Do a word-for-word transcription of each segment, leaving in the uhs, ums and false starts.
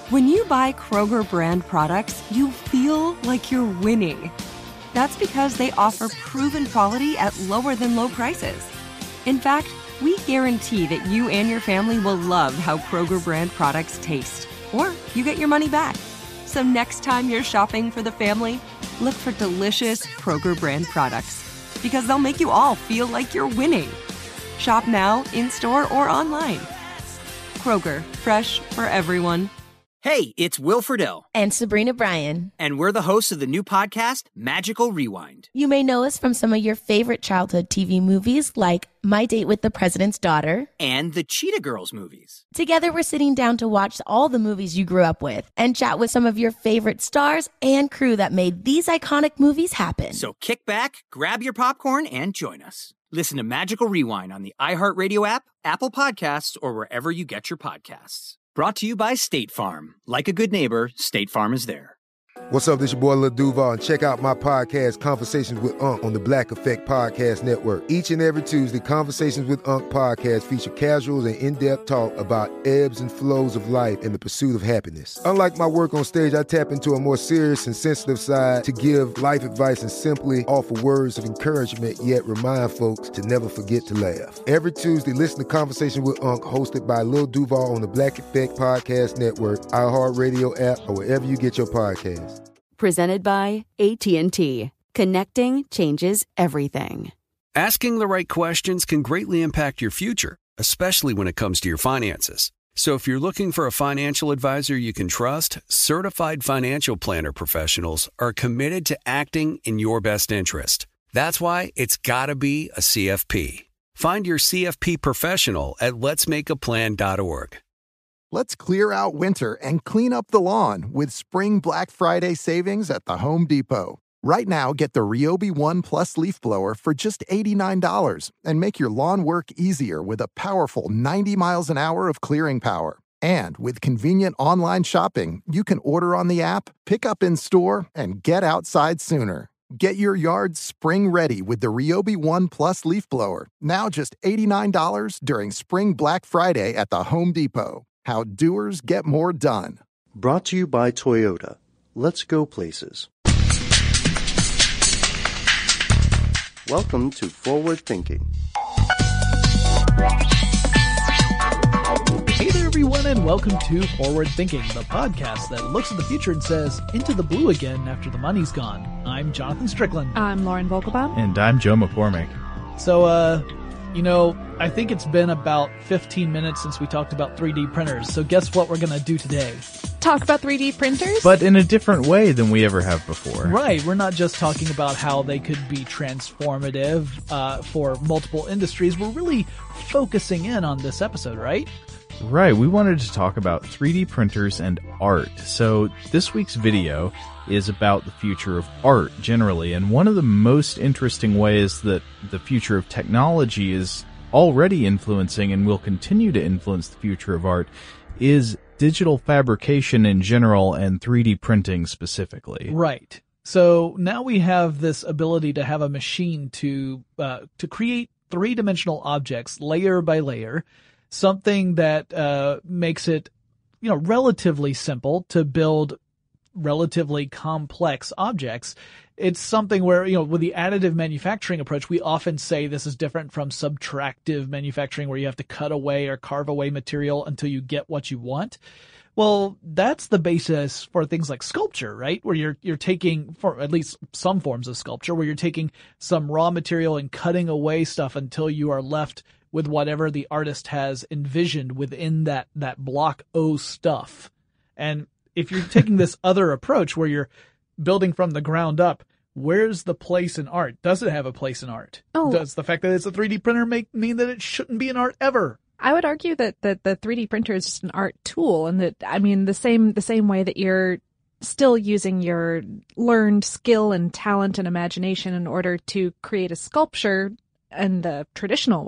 When you buy Kroger brand products, you feel like you're winning. That's because they offer proven quality at lower than low prices. In fact, we guarantee that you and your family will love how Kroger brand products taste, or you get your money back. So next time you're shopping for the family, look for delicious Kroger brand products, because they'll make you all feel like you're winning. Shop now, in-store, or online. Kroger, fresh for everyone. Hey, it's Will Friedle. And Sabrina Bryan. And we're the hosts of the new podcast, Magical Rewind. You may know us from some of your favorite childhood T V movies like My Date with the President's Daughter. And the Cheetah Girls movies. Together, we're sitting down to watch all the movies you grew up with and chat with some of your favorite stars and crew that made these iconic movies happen. So kick back, grab your popcorn, and join us. Listen to Magical Rewind on the iHeartRadio app, Apple Podcasts, or wherever you get your podcasts. Brought to you by State Farm. Like a good neighbor, State Farm is there. What's up, this your boy Lil Duval, and check out my podcast, Conversations with Unc, on the Black Effect Podcast Network. Each and every Tuesday, Conversations with Unc podcast feature casual and in-depth talk about ebbs and flows of life and the pursuit of happiness. Unlike my work on stage, I tap into a more serious and sensitive side to give life advice and simply offer words of encouragement, yet remind folks to never forget to laugh. Every Tuesday, listen to Conversation with Unc, hosted by Lil Duval on the Black Effect Podcast Network, iHeartRadio app, or wherever you get your podcasts. Presented by A T and T. Connecting changes everything. Asking the right questions can greatly impact your future, especially when it comes to your finances. So if you're looking for a financial advisor you can trust, certified financial planner professionals are committed to acting in your best interest. That's why it's got to be a C F P. Find your C F P professional at lets make a plan dot org. Let's clear out winter and clean up the lawn with Spring Black Friday savings at the Home Depot. Right now, get the Ryobi One Plus leaf blower for just eighty-nine dollars and make your lawn work easier with a powerful ninety miles an hour of clearing power. And with convenient online shopping, you can order on the app, pick up in store, and get outside sooner. Get your yard spring ready with the Ryobi One Plus leaf blower, now just eighty-nine dollars during Spring Black Friday at the Home Depot. How doers get more done. Brought to you by Toyota. Let's go places. Welcome to Forward Thinking. Hey there, everyone, and welcome to Forward Thinking, the podcast that looks at the future and says, into the blue again after the money's gone. I'm Jonathan Strickland. I'm Lauren Vogelbaum. And I'm Joe McCormick. So, uh... you know, I think it's been about fifteen minutes since we talked about three D printers, so guess what we're going to do today? Talk about three D printers? But in a different way than we ever have before. Right, we're not just talking about how they could be transformative uh, for multiple industries. We're really focusing in on this episode, right? Right, we wanted to talk about three D printers and art. So this week's video is about the future of art generally, and one of the most interesting ways that the future of technology is already influencing and will continue to influence the future of art is digital fabrication in general and three D printing specifically. Right. So now we have this ability to have a machine to uh, to create three-dimensional objects layer by layer, something that uh, makes it, you know, relatively simple to build relatively complex objects. It's something where, you know, with the additive manufacturing approach, we often say this is different from subtractive manufacturing, where you have to cut away or carve away material until you get what you want. Well, that's the basis for things like sculpture, right? Where you're you're taking, for at least some forms of sculpture, where you're taking some raw material and cutting away stuff until you are left with whatever the artist has envisioned within that that block O stuff. And if you're taking this other approach where you're building from the ground up, where's the place in art? Does it have a place in art? Oh. Does the fact that it's a three D printer make mean that it shouldn't be in art ever? I would argue that, that the three D printer is just an art tool, and that, I mean, the same the same way that you're still using your learned skill and talent and imagination in order to create a sculpture in the traditional way.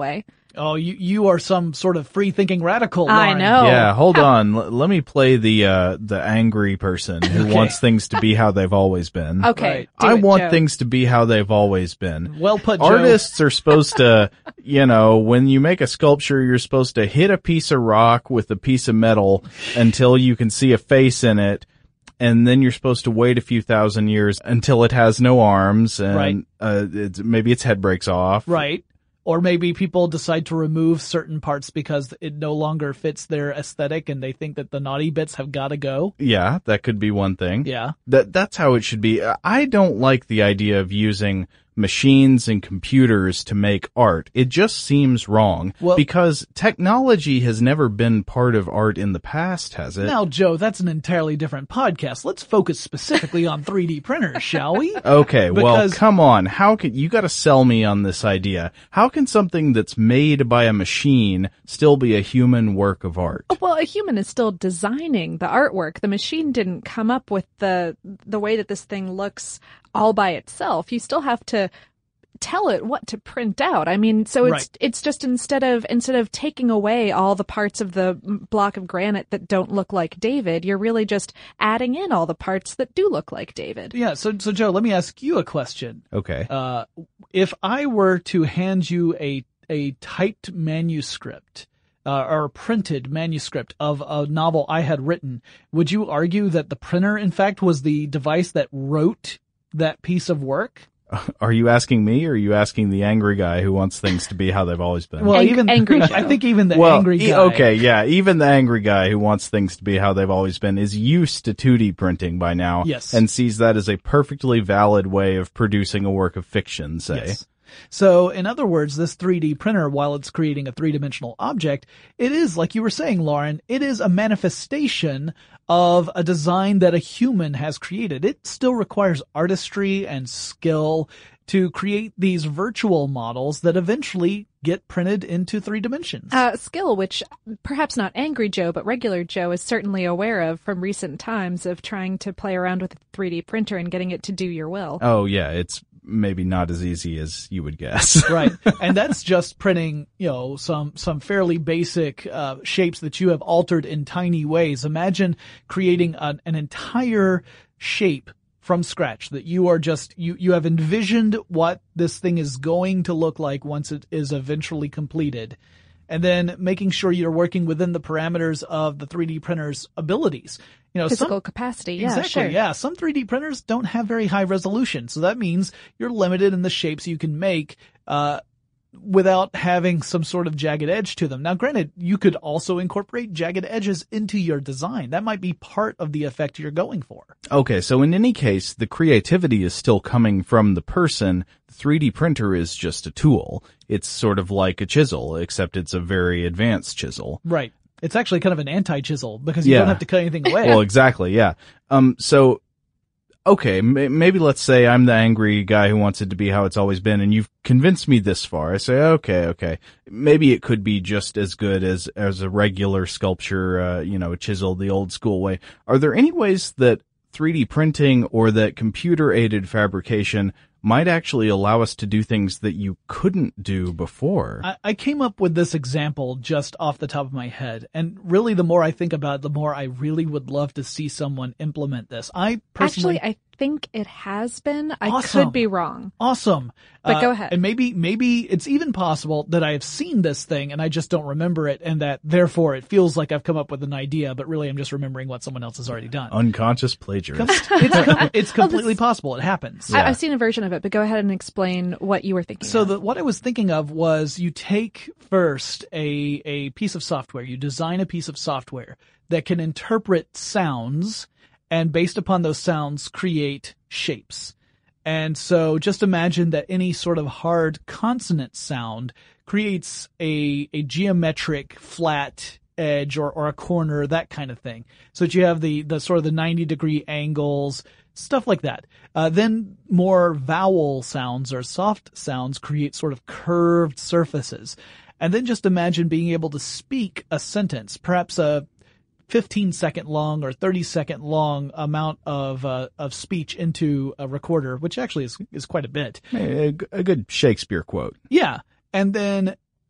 Oh, you you are some sort of free-thinking radical, Lauren. I know. Yeah, hold on. L- let me play the uh, the angry person who Okay. wants things to be how they've always been. Okay. Right. do I it, want Joe. things to be how they've always been. Well put, Joe. Artists are supposed to, you know, when you make a sculpture, you're supposed to hit a piece of rock with a piece of metal until you can see a face in it. And then you're supposed to wait a few thousand years until it has no arms and Right. uh, it's, maybe its head breaks off. Right. Or maybe people decide to remove certain parts because it no longer fits their aesthetic and they think that the naughty bits have got to go. Yeah, that could be one thing. Yeah. That that's how it should be. I don't like the idea of using machines and computers to make art. It just seems wrong Well- because technology has never been part of art in the past, has it? Now, Joe, that's an entirely different podcast. Let's focus specifically on three D printers, shall we? Okay, well, Because- come on. How can you got to sell me on this idea? How can something that's made by a machine still be a human work of art? Well, a human is still designing the artwork. The machine didn't come up with the the way that this thing looks all by itself. You still have to tell it what to print out. I mean, so it's Right. it's just instead of instead of taking away all the parts of the block of granite that don't look like David, you're really just adding in all the parts that do look like David. Yeah, so so Joe, let me ask you a question. Okay. Uh, if I were to hand you a a typed manuscript uh, or a printed manuscript of a novel I had written, would you argue that the printer, in fact, was the device that wrote that piece of work? Are you asking me or are you asking the angry guy who wants things to be how they've always been? Well, Ang- even angry Joe. I think even the well, angry e- guy. okay, yeah, even the angry guy who wants things to be how they've always been is used to two D printing by now. Yes. And sees that as a perfectly valid way of producing a work of fiction, say. Yes. So, in other words, this three D printer, while it's creating a three-dimensional object, it is, like you were saying, Lauren, it is a manifestation of a design that a human has created. It still requires artistry and skill to create these virtual models that eventually get printed into three dimensions. Uh, skill, which perhaps not angry Joe, but regular Joe is certainly aware of from recent times of trying to play around with a three D printer and getting it to do your will. Oh, yeah, it's maybe not as easy as you would guess. Right. And that's just printing, you know, some, some fairly basic, uh, shapes that you have altered in tiny ways. Imagine creating an, an entire shape from scratch that you are just, you, you have envisioned what this thing is going to look like once it is eventually completed. And then making sure you're working within the parameters of the three D printer's abilities. You know, Physical some, capacity, yeah, exactly, sure. yeah. Some three D printers don't have very high resolution, so that means you're limited in the shapes you can make, uh, without having some sort of jagged edge to them. Now, granted, you could also incorporate jagged edges into your design. That might be part of the effect you're going for. Okay, so in any case, the creativity is still coming from the person. The three D printer is just a tool. It's sort of like a chisel, except it's a very advanced chisel. Right. It's actually kind of an anti-chisel because you Yeah. don't have to cut anything away. Well, exactly, yeah. Um, so, okay, m- maybe let's say I'm the angry guy who wants it to be how it's always been, and you've convinced me this far. I say, okay, okay. Maybe it could be just as good as, as a regular sculpture, uh, you know, chiseled the old school way. Are there any ways that three D printing or that computer-aided fabrication might actually allow us to do things that you couldn't do before? I, I came up with this example just off the top of my head, and really the more I think about it, the more I really would love to see someone implement this. I personally... Actually, I think it has been. I Awesome. could be wrong. Awesome. But Uh, go ahead. And maybe, maybe it's even possible that I have seen this thing and I just don't remember it, and that therefore it feels like I've come up with an idea, but really I'm just remembering what someone else has already done. Unconscious plagiarist. It's, com- it's completely possible. It happens. I, I've seen a version of it, but go ahead and explain what you were thinking So of. the, what I was thinking of was you take first a, a piece of software, you design a piece of software that can interpret sounds, and based upon those sounds create shapes. And so just imagine that any sort of hard consonant sound creates a, a geometric flat edge or, or a corner, that kind of thing. So that you have the, the sort of the ninety degree angles, stuff like that. Uh, then more vowel sounds or soft sounds create sort of curved surfaces. And then just imagine being able to speak a sentence, perhaps a fifteen second long or thirty second long amount of, uh, of speech into a recorder, which actually is, is quite a bit. A, a good Shakespeare quote. Yeah. And then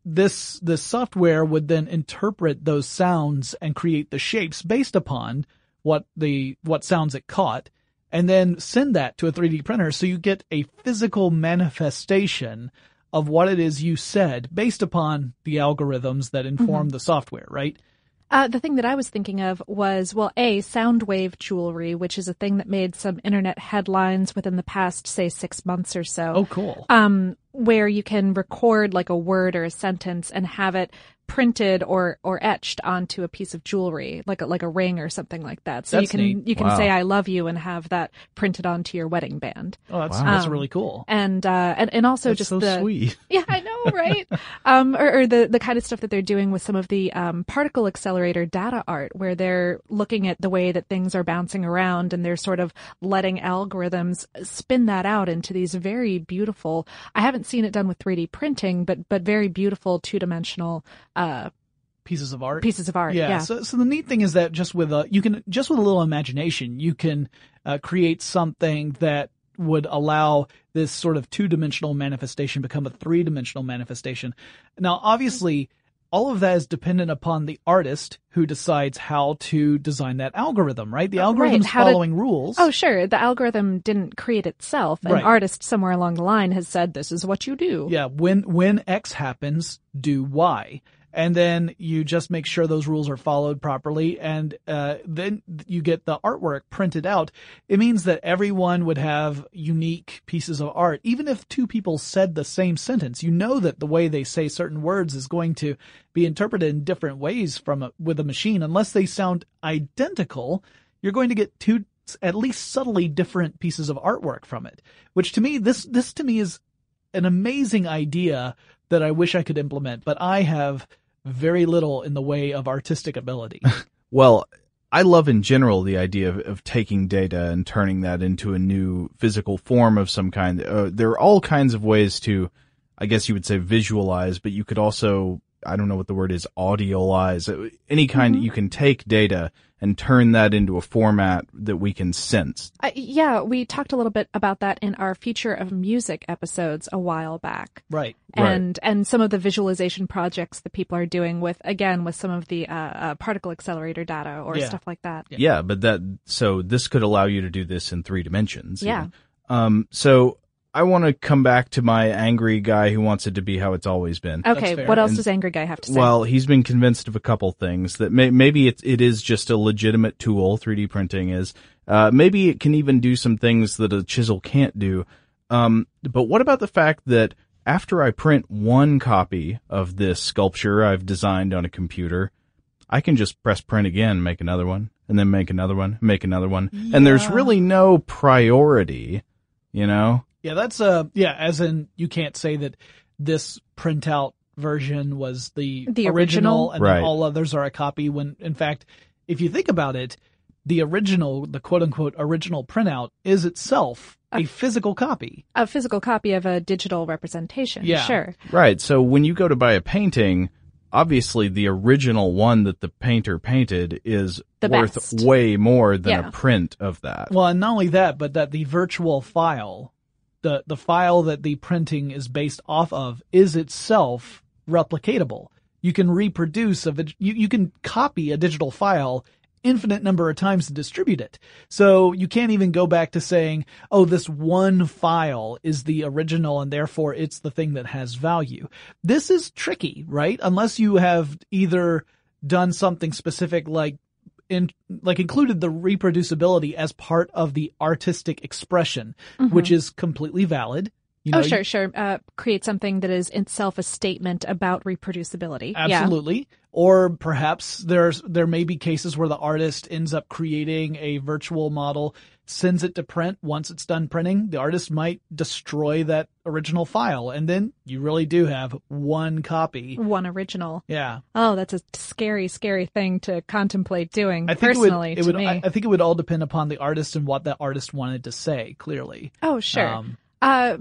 this this software would then interpret those sounds and create the shapes based upon what the what sounds it caught, and then send that to a three D printer, so you get a physical manifestation of what it is you said based upon the algorithms that inform Mhm. the software, right? Uh, the thing that I was thinking of was, well, A, sound wave jewelry, which is a thing that made some internet headlines within the past, say, six months or so. Oh, cool. Um, where you can record like a word or a sentence and have it printed or, or etched onto a piece of jewelry, like a, like a ring or something like that. So That's you can, neat. you can Wow. say, I love you, and have that printed onto your wedding band. Oh, that's, Wow. that's Um, really cool. And, uh, and, and also That's just so the, sweet. yeah, I know, right? um, or, or the, the kind of stuff that they're doing with some of the, um, particle accelerator data art, where they're looking at the way that things are bouncing around, and they're sort of letting algorithms spin that out into these very beautiful, I haven't seen it done with three D printing, but, but very beautiful two-dimensional, uh, Pieces of art. pieces of art. Yeah. Yeah. So, so the neat thing is that just with a, you can, just with a little imagination, you can uh, create something that would allow this sort of two-dimensional manifestation become a three-dimensional manifestation. Now, obviously, all of that is dependent upon the artist who decides how to design that algorithm, right? The Uh, right. algorithm's How to- following rules. Oh, sure. The algorithm didn't create itself. An Right. artist somewhere along the line has said, this is what you do. Yeah, when when X happens, do Y. And then you just make sure those rules are followed properly, and uh, then you get the artwork printed out. It means that everyone would have unique pieces of art. Even if two people said the same sentence, you know that the way they say certain words is going to be interpreted in different ways from a, with a machine. Unless they sound identical, you're going to get two at least subtly different pieces of artwork from it. Which to me, this this to me is an amazing idea that I wish I could implement, but I have very little in the way of artistic ability. Well, I love in general the idea of, of taking data and turning that into a new physical form of some kind. Uh, there are all kinds of ways to, I guess you would say, visualize, but you could also, I don't know what the word is, audiolize. Any kind Mm-hmm. you can take data and turn that into a format that we can sense. Uh, yeah, we talked a little bit about that in our Future of Music episodes a while back. Right. And and some of the visualization projects that people are doing with, again, with some of the uh, uh, particle accelerator data or Yeah. stuff like that. Yeah, but that, so this could allow you to do this in three dimensions. Yeah. even. Um, so I want to come back to my angry guy who wants it to be how it's always been. Okay, what else And- does Angry Guy have to say? Well, he's been convinced of a couple things that may, maybe it, it is just a legitimate tool. three D printing is. Uh, maybe it can even do some things that a chisel can't do. Um, but what about the fact that after I print one copy of this sculpture I've designed on a computer, I can just press print again, make another one, and then make another one, make another one. And there's Yeah. really no priority, you know? Yeah, that's uh yeah, as in you can't say that this printout version was the, The original? and Right. then all others are a copy, when in fact, if you think about it, the original, the quote unquote original printout is itself a physical copy. A physical copy of a digital representation. Yeah. Sure. Right. So when you go to buy a painting, obviously the original one that the painter painted is The worth best. way more than Yeah. a print of that. Well, and not only that, but that the virtual file, the the file that the printing is based off of, is itself replicatable. You can reproduce a vid- you you can copy a digital file infinite number of times to distribute it. So you can't even go back to saying, oh, this one file is the original and therefore it's the thing that has value. This is tricky, right? Unless you have either done something specific like in, like included the reproducibility as part of the artistic expression, Mhm. which is completely valid. You know, oh, sure, you- sure. Uh, create something that is itself a statement about reproducibility. Yeah. Absolutely. Or perhaps there's, there may be cases where the artist ends up creating a virtual model, sends it to print. Once it's done printing, the artist might destroy that original file. And then you really do have one copy. One original. Yeah. Oh, that's a scary, scary thing to contemplate doing I think personally it would, it to would, me. I, I think it would all depend upon the artist and what that artist wanted to say, clearly. oh, sure. Um, Uh, but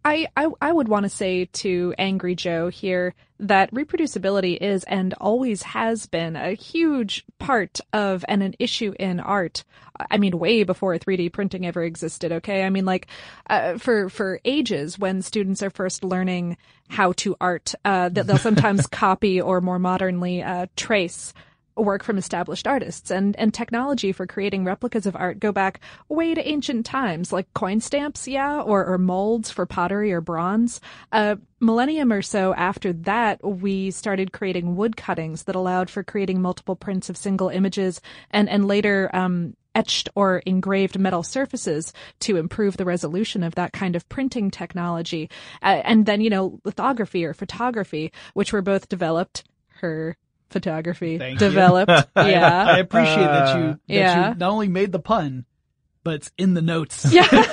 I, I, I would want to say to Angry Joe here that reproducibility is and always has been a huge part of and an issue in art. I mean, way before three D printing ever existed, okay? I mean, like, uh, for, for ages when students are first learning how to art, uh, that they'll sometimes copy or more modernly, uh, trace work from established artists, and, and technology for creating replicas of art go back way to ancient times, like coin stamps, yeah, or, or molds for pottery or bronze. A millennium or so after that, we started creating wood cuttings that allowed for creating multiple prints of single images, and, and later, um, etched or engraved metal surfaces to improve the resolution of that kind of printing technology. Uh, and then, you know, lithography or photography, which were both developed, her photography Thank developed. You. Yeah. I, I appreciate that you, that yeah. you not only made the pun, but it's in the notes.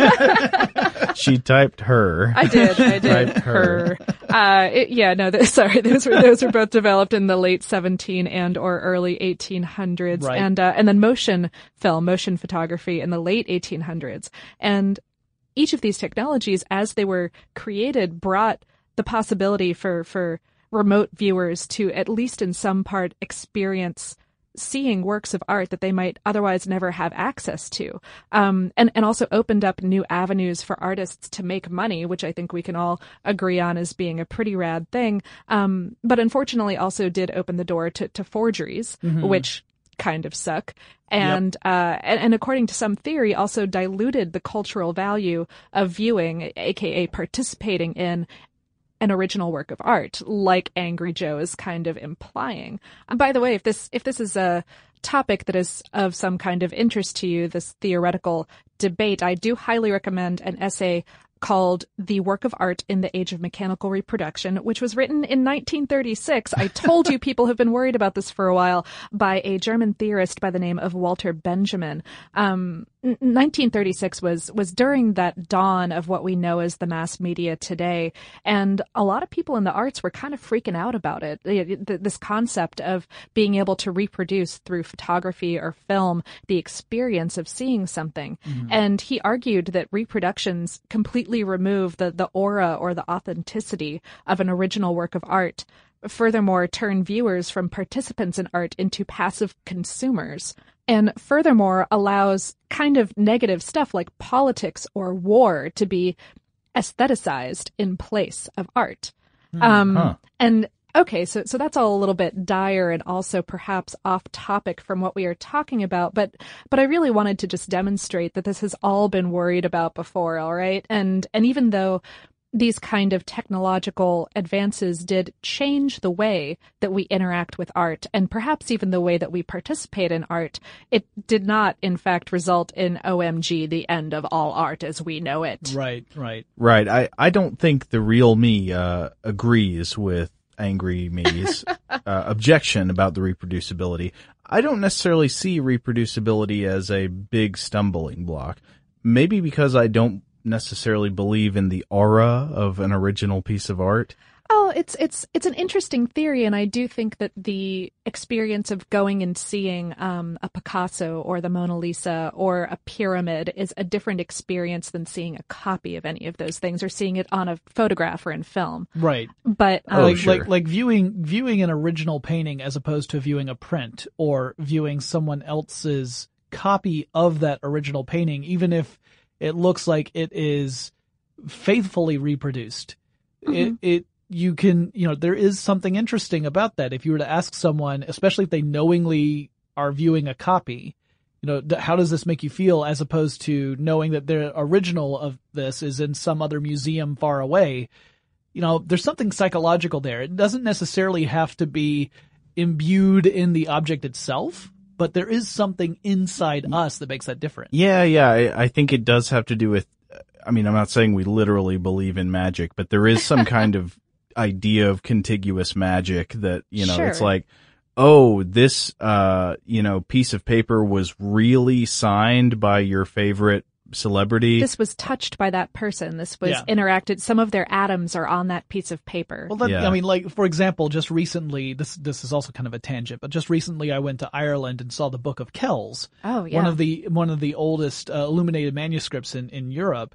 Yeah. She typed her. I did. I did. Typed her. her. Uh, it, yeah, no, th- sorry. Those were, those were both developed in the late seventeen and or early eighteen hundreds. Right. And, uh, and then motion film, motion photography in the late eighteen hundreds. And each of these technologies, as they were created, brought the possibility for, for, remote viewers to, at least in some part, experience seeing works of art that they might otherwise never have access to. Um, and, and also opened up new avenues for artists to make money, which I think we can all agree on as being a pretty rad thing. Um, but unfortunately also did open the door to, to forgeries, mm-hmm. which kind of suck. And, yep. uh, and, and according to some theory, also diluted the cultural value of viewing, aka participating in, an original work of art, like Angry Joe is kind of implying. And by the way, if this if this is a topic that is of some kind of interest to you, this theoretical debate, I do highly recommend an essay called The Work of Art in the Age of Mechanical Reproduction, which was written in nineteen thirty-six. I told you people have been worried about this for a while, by a German theorist by the name of Walter Benjamin. Um, nineteen thirty-six was, was during that dawn of what we know as the mass media today. And a lot of people in the arts were kind of freaking out about it. This concept of being able to reproduce through photography or film the experience of seeing something. Mm-hmm. And he argued that reproductions completely remove the, the aura or the authenticity of an original work of art. Furthermore, turn viewers from participants in art into passive consumers. And furthermore, allows kind of negative stuff like politics or war to be aestheticized in place of art. Mm, um, huh. And okay, so so that's all a little bit dire and also perhaps off topic from what we are talking about, but but I really wanted to just demonstrate that this has all been worried about before, all right? And and even though these kind of technological advances did change the way that we interact with art, and perhaps even the way that we participate in art, it did not, in fact, result in O M G, the end of all art as we know it. Right, right. Right. I, I don't think the real me uh, agrees with Angry Me's uh, objection about the reproducibility. I don't necessarily see reproducibility as a big stumbling block. Maybe because I don't necessarily believe in the aura of an original piece of art. Oh, it's it's it's an interesting theory, and I do think that the experience of going and seeing um, a Picasso or the Mona Lisa or a pyramid is a different experience than seeing a copy of any of those things or seeing it on a photograph or in film. Right. But um, oh, like, sure. like like viewing viewing an original painting as opposed to viewing a print or viewing someone else's copy of that original painting, even if it looks like it is faithfully reproduced. Mm-hmm. It, it, you can, you know, there is something interesting about that. If you were to ask someone, especially if they knowingly are viewing a copy, you know, how does this make you feel, as opposed to knowing that the original of this is in some other museum far away? You know, there's something psychological there. It doesn't necessarily have to be imbued in the object itself, but there is something inside us that makes that different. Yeah, yeah. I, I think it does have to do with, I mean, I'm not saying we literally believe in magic, but there is some kind of idea of contiguous magic that, you know, sure. It's like, oh, this, uh, you know, piece of paper was really signed by your favorite celebrity. This was touched by that person. This was yeah. interacted. Some of their atoms are on that piece of paper. Well, that, yeah. I mean, like, for example, just recently, this this is also kind of a tangent, but just recently I went to Ireland and saw the Book of Kells. Oh, yeah. One of the, one of the oldest uh, illuminated manuscripts in, in Europe.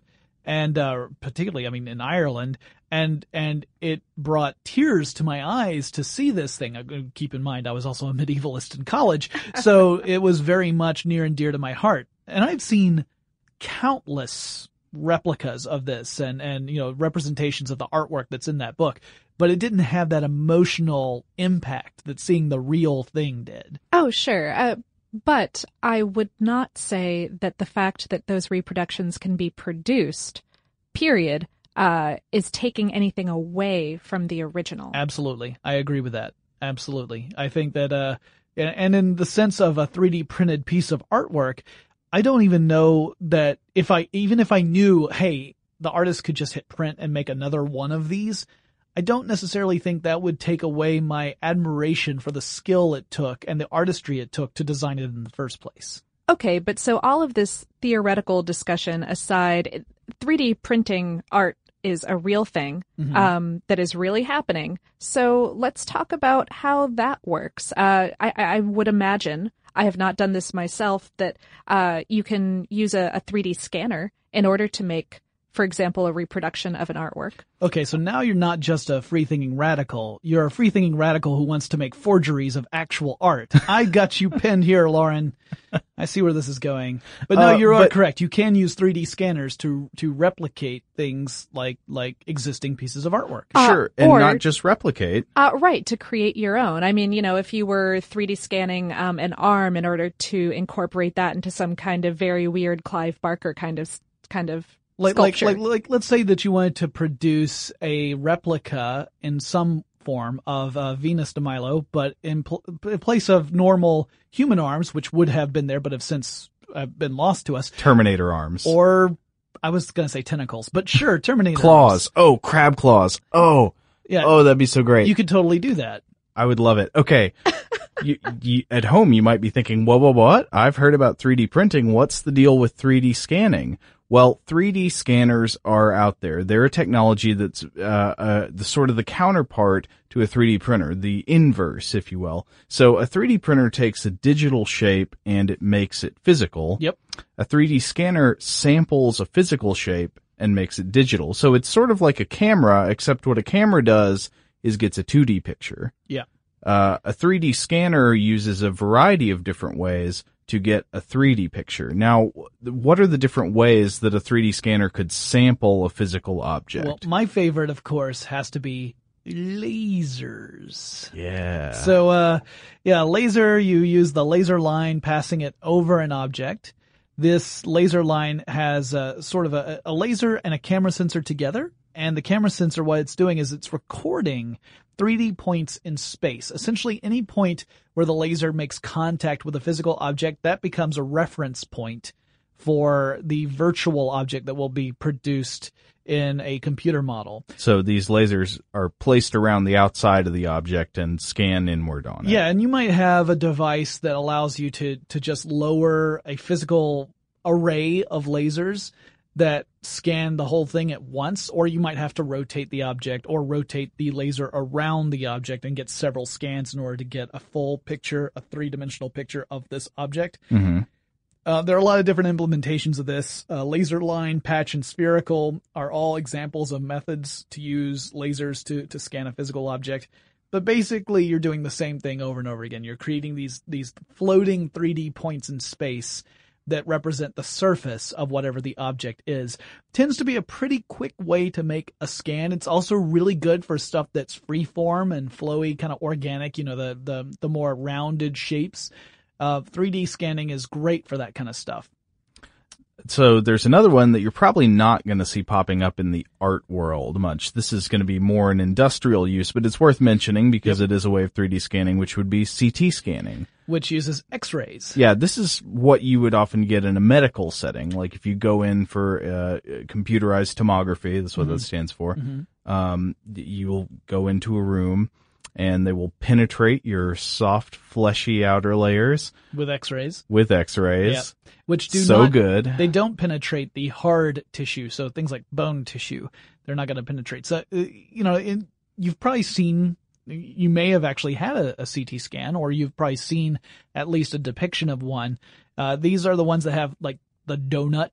and uh, particularly, I mean, in Ireland, and and it brought tears to my eyes to see this thing. Keep in mind, I was also a medievalist in college, so it was very much near and dear to my heart. And I've seen countless replicas of this and, and, you know, representations of the artwork that's in that book, but it didn't have that emotional impact that seeing the real thing did. Oh, sure. Uh, but I would not say that the fact that those reproductions can be produced, period, uh, is taking anything away from the original. Absolutely. I agree with that. Absolutely. I think that, uh, and in the sense of a three D printed piece of artwork, I don't even know that if I, even if I knew, hey, the artist could just hit print and make another one of these, I don't necessarily think that would take away my admiration for the skill it took and the artistry it took to design it in the first place. Okay, but so all of this theoretical discussion aside, three D printing art is a real thing, mm-hmm. um, that is really happening. So let's talk about how that works. Uh, I, I would imagine, I have not done this myself, that uh, you can use a, a three D scanner in order to make, for example, a reproduction of an artwork. Okay, so now you're not just a free-thinking radical. You're a free-thinking radical who wants to make forgeries of actual art. I got you pinned here, Lauren. I see where this is going. But no, uh, you're but, correct. You can use three D scanners to to replicate things like like existing pieces of artwork. Uh, sure, and or, not just replicate. Uh, right, to create your own. I mean, you know, if you were three D scanning um, an arm in order to incorporate that into some kind of very weird Clive Barker kind of kind of Like, like, like, like, let's say that you wanted to produce a replica in some form of uh, Venus de Milo, but in, pl- in place of normal human arms, which would have been there but have since uh, been lost to us. Terminator arms. Or, I was going to say tentacles, but sure, Terminator claws. arms. Oh, crab claws. Oh, yeah. Oh, that'd be so great. You could totally do that. I would love it. Okay. you, you, at home, you might be thinking, whoa, whoa, what? I've heard about three D printing. What's the deal with three D scanning? Well, three D scanners are out there. They're a technology that's uh, uh, the sort of the counterpart to a three D printer, the inverse, if you will. So a three D printer takes a digital shape and it makes it physical. Yep. A three D scanner samples a physical shape and makes it digital. So it's sort of like a camera, except what a camera does is gets a two D picture. Yeah. Uh, a three D scanner uses a variety of different ways to get a three D picture. Now, what are the different ways that a three D scanner could sample a physical object? Well, my favorite, of course, has to be lasers. Yeah. So, uh, yeah, laser, you use the laser line passing it over an object. This laser line has a, sort of a, a laser and a camera sensor together. And the camera sensor, what it's doing is it's recording three D points in space. Essentially, any point where the laser makes contact with a physical object, that becomes a reference point for the virtual object that will be produced in a computer model. So these lasers are placed around the outside of the object and scan inward on it. Yeah, and you might have a device that allows you to, to just lower a physical array of lasers that scan the whole thing at once, or you might have to rotate the object or rotate the laser around the object and get several scans in order to get a full picture, a three-dimensional picture of this object. Mm-hmm. Uh, there are a lot of different implementations of this. Uh, laser line, patch, and spherical are all examples of methods to use lasers to, to scan a physical object. But basically, you're doing the same thing over and over again. You're creating these, these floating three D points in space that represent the surface of whatever the object is. Tends to be a pretty quick way to make a scan. It's also really good for stuff that's free form and flowy, kind of organic, you know, the, the, the more rounded shapes. Uh, three D scanning is great for that kind of stuff. So there's another one that you're probably not going to see popping up in the art world much. This is going to be more an industrial use, but it's worth mentioning because yep. it is a way of three D scanning, which would be C T scanning. Which uses X-rays. Yeah, this is what you would often get in a medical setting. Like if you go in for uh, computerized tomography, that's what mm-hmm. that stands for, mm-hmm. um, you will go into a room and they will penetrate your soft, fleshy outer layers. With X-rays. With X-rays. Yep. Which do so not, good. They don't penetrate the hard tissue, so things like bone tissue, they're not going to penetrate. So, you know, in, you've probably seen... You may have actually had a, a C T scan, or you've probably seen at least a depiction of one. Uh, these are the ones that have like the donut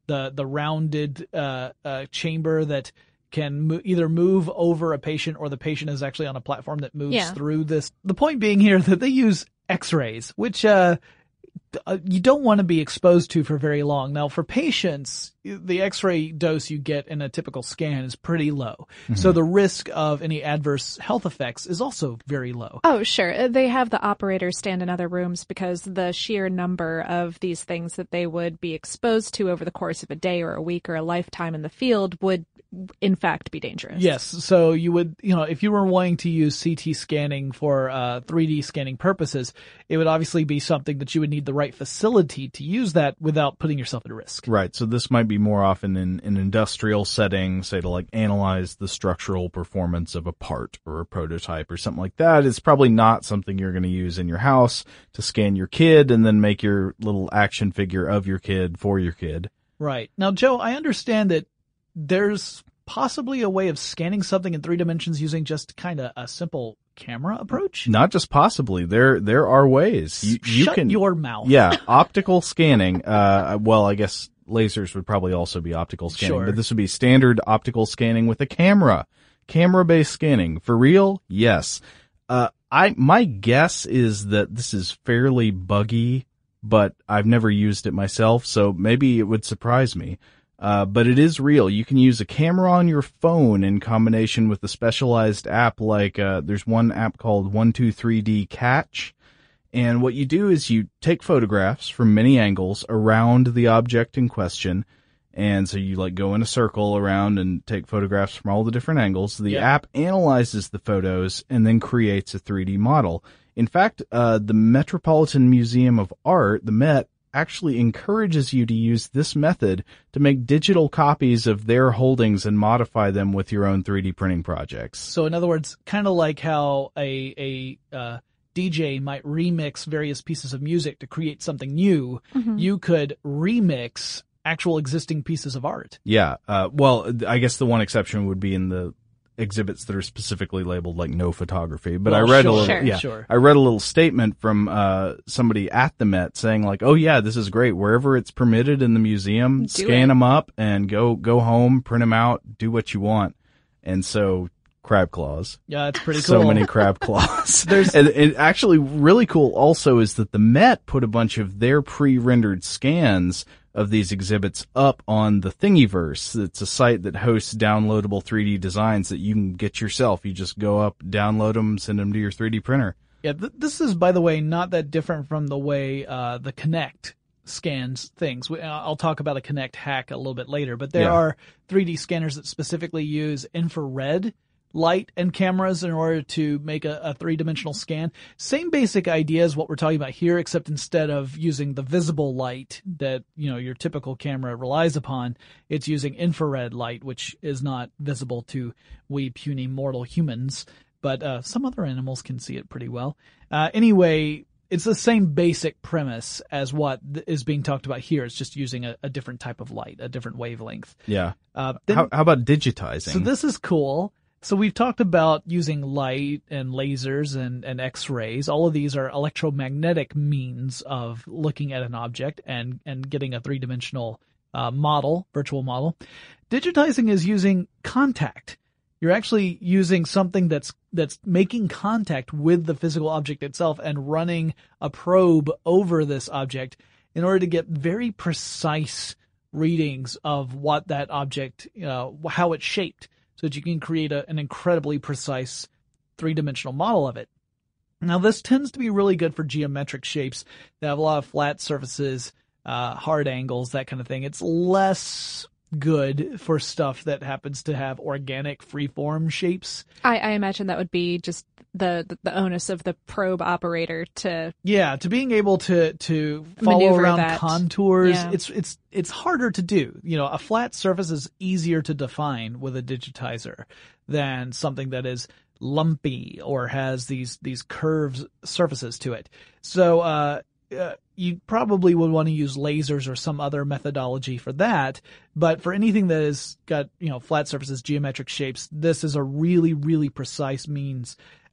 the the rounded uh, uh, chamber that can mo- either move over a patient, or the patient is actually on a platform that moves Yeah. through this. The point being here that they use X-rays, which uh, uh, you don't want to be exposed to for very long. Now, for patients, the X-ray dose you get in a typical scan is pretty low. Mm-hmm. So the risk of any adverse health effects is also very low. Oh, sure. Uh, They have the operators stand in other rooms because the sheer number of these things that they would be exposed to over the course of a day or a week or a lifetime in the field would, in fact, be dangerous. Yes. So you would, you know, if you were wanting to use C T scanning for uh, three D scanning purposes, it would obviously be something that you would need the right facility to use that without putting yourself at risk. Right. So this might be more often in an industrial setting, say to like analyze the structural performance of a part or a prototype or something like that. It's probably not something you're going to use in your house to scan your kid and then make your little action figure of your kid for your kid. Right. Now, Joe, I understand that there's possibly a way of scanning something in three dimensions using just kind of a simple camera approach. Not just possibly. There, there are ways. You, you Shut can, your mouth. Yeah. Optical scanning. Uh, well, I guess lasers would probably also be optical scanning, Sure. but this would be standard optical scanning with a camera. Camera-based scanning. For real? Yes. Uh, I, my guess is that this is fairly buggy, but I've never used it myself, so maybe it would surprise me. Uh, but it is real. You can use a camera on your phone in combination with a specialized app like, uh, there's one app called one two three D Catch. And what you do is you take photographs from many angles around the object in question. And so you like go in a circle around and take photographs from all the different angles. The Yeah. app analyzes the photos and then creates a three D model. In fact, uh, the Metropolitan Museum of Art, the Met, actually encourages you to use this method to make digital copies of their holdings and modify them with your own three D printing projects. So in other words, kind of like how a, a, uh, D J might remix various pieces of music to create something new, Mhm. you could remix actual existing pieces of art. Yeah. Uh, well, I guess the one exception would be in the exhibits that are specifically labeled like no photography. But Well, I read sure, a little, sure, yeah, sure. I read a little statement from, uh, somebody at the Met saying like, oh yeah, this is great. Wherever it's permitted in the museum, Do scan it. them up and go, go home, print them out, do what you want. And so crab claws. Yeah, it's pretty cool. So many crab claws. There's- and, and actually really cool also is that the Met put a bunch of their pre-rendered scans of these exhibits up on the Thingiverse. It's a site that hosts downloadable three D designs that you can get yourself. You just go up, download them, send them to your three D printer. Yeah, th- this is, by the way, not that different from the way uh, the Kinect scans things. We, uh, I'll talk about a Kinect hack a little bit later, but there Yeah. are three D scanners that specifically use infrared light and cameras in order to make a, a three-dimensional scan. Same basic idea as what we're talking about here, except instead of using the visible light that, you know, your typical camera relies upon, it's using infrared light, which is not visible to we puny mortal humans, but uh, some other animals can see it pretty well. Uh, anyway, it's the same basic premise as what th- is being talked about here. It's just using a, a different type of light, a different wavelength. Yeah. Uh, then- How, how about digitizing? so this is cool. So we've talked about using light and lasers and, and X-rays. All of these are electromagnetic means of looking at an object and, and getting a three-dimensional uh, model, virtual model. Digitizing is using contact. You're actually using something that's that's making contact with the physical object itself and running a probe over this object in order to get very precise readings of what that object, uh, how it's shaped, so that you can create a, an incredibly precise three-dimensional model of it. Now, this tends to be really good for geometric shapes that have a lot of flat surfaces, uh, hard angles, that kind of thing. It's less good for stuff that happens to have organic freeform shapes. I, I imagine that would be just the, the, the onus of the probe operator to Yeah, to being able to to follow Maneuver around that. contours, Yeah. it's it's it's harder to do. You know, a flat surface is easier to define with a digitizer than something that is lumpy or has these these curved surfaces to it. So uh, uh you probably would want to use lasers or some other methodology for that. But for anything that has got, you know, flat surfaces, geometric shapes, this is a really, really precise means.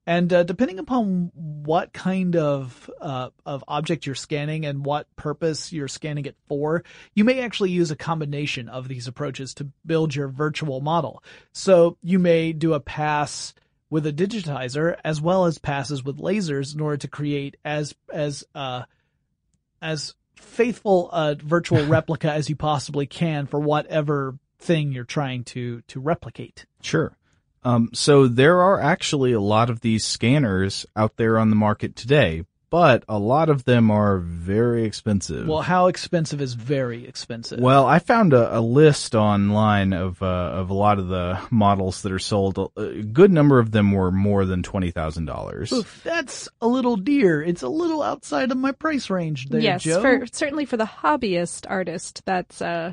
And uh, depending upon what kind of uh, of object you're scanning and what purpose you're scanning it for, you may actually use a combination of these approaches to build your virtual model. So you may do a pass with a digitizer as well as passes with lasers in order to create as as uh, as faithful a virtual replica as you possibly can for whatever thing you're trying to to replicate. Sure. Um, so there are actually a lot of these scanners out there on the market today, but a lot of them are very expensive. Well, how expensive is very expensive? Well, I found a, a list online of uh, of a lot of the models that are sold. A good number of them were more than twenty thousand dollars. That's a little dear. It's a little outside of my price range there, yes, Joe. for, certainly for the hobbyist artist, that's... Uh...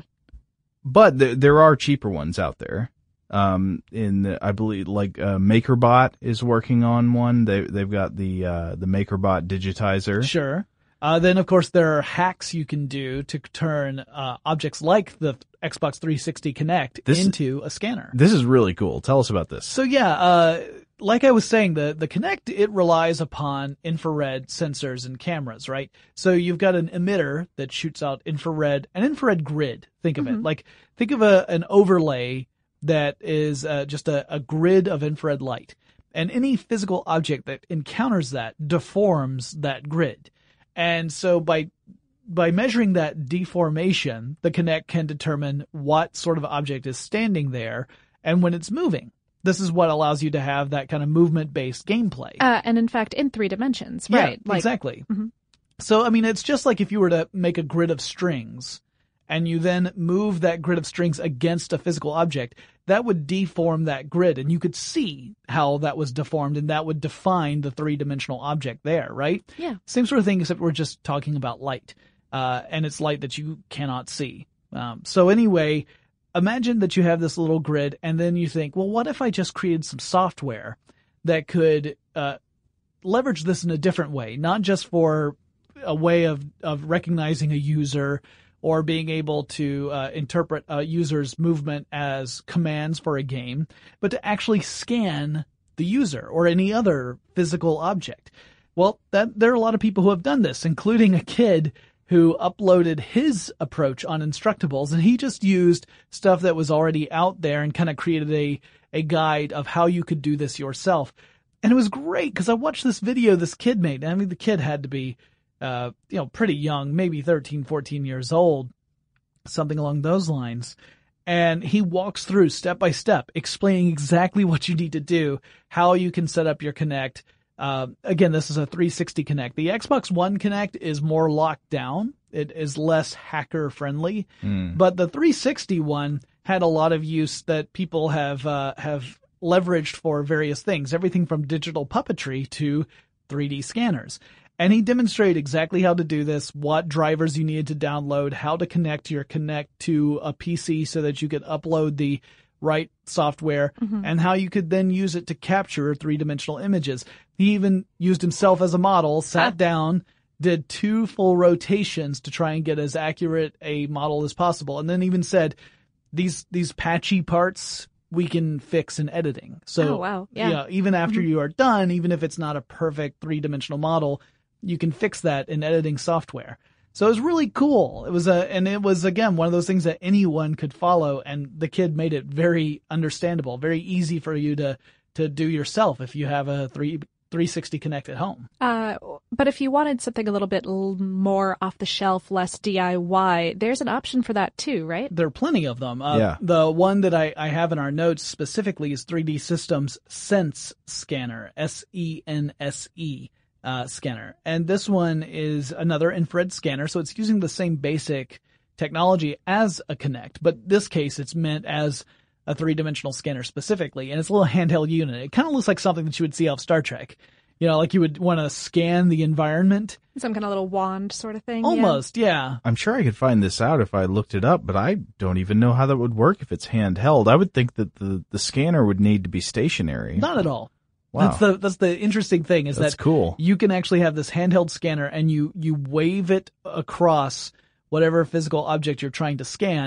But th- there are cheaper ones out there. Um, in the, I believe like, uh, MakerBot is working on one. They, they've got the, uh, the MakerBot digitizer. Sure. Uh, then of course there are hacks you can do to turn, uh, objects like the Xbox three sixty Kinect this, into a scanner. This is really cool. Tell us about this. So yeah, uh, like I was saying, the, the Kinect, it relies upon infrared sensors and cameras, right? So you've got an emitter that shoots out infrared, an infrared grid. Think of mm-hmm. it. Like, think of a, an overlay that is uh, just a, a grid of infrared light. And any physical object that encounters that deforms that grid. And so by by measuring that deformation, the Kinect can determine what sort of object is standing there and when it's moving. This is what allows you to have that kind of movement-based gameplay. Uh, and in fact, in three dimensions, yeah, right? Like, exactly. Mm-hmm. So, I mean, it's just like if you were to make a grid of strings and you then move that grid of strings against a physical object, that would deform that grid, and you could see how that was deformed, and that would define the three-dimensional object there, right? Yeah. Same sort of thing, except we're just talking about light, uh, and it's light that you cannot see. Um, so anyway, imagine that you have this little grid, and then you think, well, what if I just created some software that could uh, leverage this in a different way, not just for a way of, of recognizing a user or being able to uh, interpret a user's movement as commands for a game, but to actually scan the user or any other physical object. Well, that there are a lot of people who have done this, including a kid who uploaded his approach on Instructables, and he just used stuff that was already out there and kind of created a, a guide of how you could do this yourself. And it was great because I watched this video this kid made. I mean, the kid had to be Uh, you know, pretty young, maybe thirteen, fourteen years old, something along those lines. And he walks through step by step, explaining exactly what you need to do, how you can set up your Kinect. Uh, again, this is a three sixty Kinect. The Xbox One Kinect is more locked down. It is less hacker friendly, mm. but the three sixty one had a lot of use that people have, uh, have leveraged for various things, everything from digital puppetry to three D scanners. And he demonstrated exactly how to do this, what drivers you needed to download, how to connect your Kinect to a P C so that you could upload the right software, mm-hmm. and how you could then use it to capture three-dimensional images. He even used himself as a model, sat down, did two full rotations to try and get as accurate a model as possible, and then even said, these these patchy parts we can fix in editing. So, oh, wow. Yeah. You know, even after mm-hmm. you are done, even if it's not a perfect three-dimensional model, you can fix that in editing software. So it was really cool. It was a, and it was again, one of those things that anyone could follow, and the kid made it very understandable, very easy for you to, to do yourself if you have a three, three sixty Kinect at home. Uh, but if you wanted something a little bit l- more off the shelf, less D I Y, there's an option for that too, right? There are plenty of them. Uh, yeah. The one that I, I have in our notes specifically is three D Systems Sense Scanner, S E N S E. Uh, scanner. And this one is another infrared scanner, so it's using the same basic technology as a Kinect, but this case it's meant as a three-dimensional scanner specifically, and it's a little handheld unit. It kind of looks like something that you would see off Star Trek. You know, like you would want to scan the environment. Some kind of little wand sort of thing. Almost, yeah. yeah. I'm sure I could find this out if I looked it up, but I don't even know how that would work if it's handheld. I would think that the, the scanner would need to be stationary. Not at all. Wow. That's the that's the interesting thing is that's that cool. You can actually have this handheld scanner and you you wave it across whatever physical object you're trying to scan,